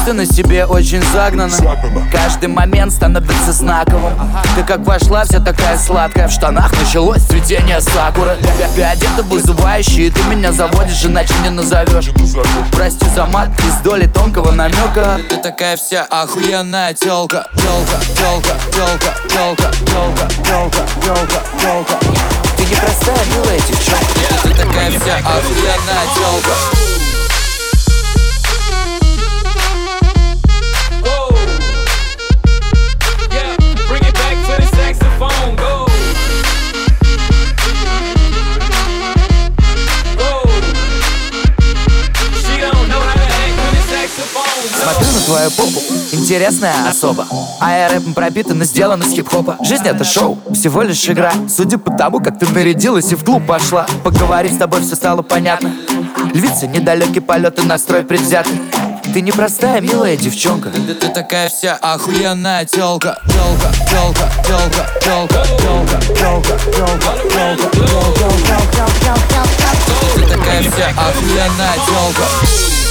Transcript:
пропитана, себе очень загнана. Каждый момент становится знаковым. Ты как вошла, вся такая сладкая. В штанах началось цветение сакуры. Ты одета вызывающе, и ты меня заводишь, иначе не назовешь. Прости за мат, из доли тонкого намека. Ты такая вся охуенная тёлка. Тёлка, тёлка, тёлка, тёлка, тёлка, тёлка, тёлка, тёлка. Ты не простая, милая девчонка. Ты такая вся охуенная тёлка. Смотрю на твою попу, интересная особа. А я рэпом пропитан и сделан из хип-хопа. Жизнь это шоу, всего лишь игра. Судя по тому, как ты нарядилась и в клуб пошла, поговорить с тобой все стало понятно. Львица, недалекий полет и настрой предвзятый. Ты непростая, милая девчонка. Ты такая вся охуенная тёлка. Тёлка, тёлка, тёлка, тёлка, тёлка, тёлка, тёлка, тёлка, тёлка. Ты такая вся охуенная тёлка.